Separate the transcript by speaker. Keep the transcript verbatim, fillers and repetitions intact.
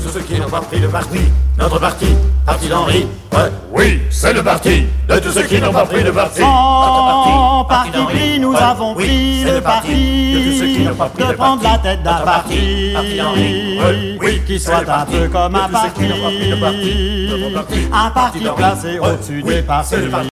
Speaker 1: tous ceux qui n'ont pas pris le parti. Notre parti, parti d'Henri, ouais,
Speaker 2: Oui, c'est le parti de tous ceux qui n'ont pas pris le parti.
Speaker 3: Sans parti pris, nous
Speaker 1: ouais,
Speaker 3: avons
Speaker 1: oui,
Speaker 3: pris
Speaker 1: c'est
Speaker 3: le parti
Speaker 1: de tous ceux qui n'ont pas pris
Speaker 3: de
Speaker 1: le
Speaker 3: prendre
Speaker 1: parti.
Speaker 3: la tête d'un
Speaker 1: Notre
Speaker 3: parti,
Speaker 1: parti d'Henri, ouais, oui,
Speaker 3: qui
Speaker 1: c'est
Speaker 3: soit
Speaker 1: le
Speaker 3: un
Speaker 1: parti
Speaker 3: peu comme
Speaker 1: de
Speaker 3: un
Speaker 1: tous ceux qui n'ont pas pris le parti.
Speaker 3: parti,
Speaker 1: Notre parti,
Speaker 3: un parti
Speaker 1: d'Henri,
Speaker 3: placé
Speaker 1: ouais,
Speaker 3: au-dessus
Speaker 1: oui,
Speaker 3: des partis.
Speaker 1: c'est le parti